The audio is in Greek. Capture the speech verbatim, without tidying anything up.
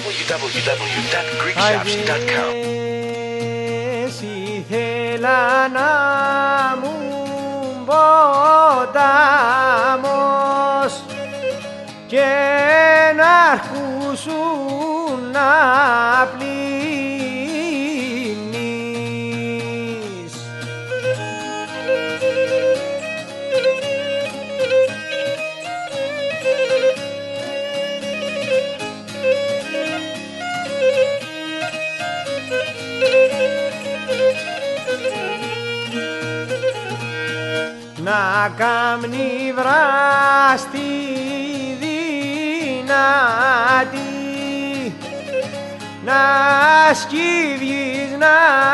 double-u double-u double-u dot greek shops dot com. Ήθελα να μου ποτάμος και να αρχούσουν να πλύνεις. Να κάμνει βράστη δυνατή, να σκύβεις να